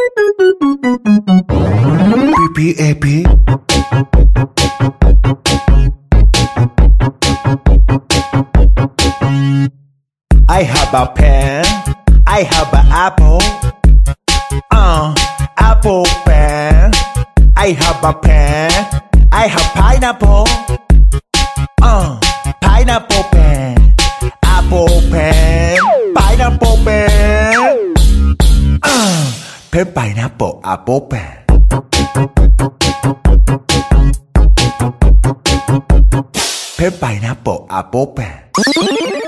PPAP. I have a pen. I have an apple. Apple pen. I have a pen. I have pineapple. Pineapple pen. Apple pen. Pineapple pen. Pen pineapple apple pen. Pen pineapple apple pen.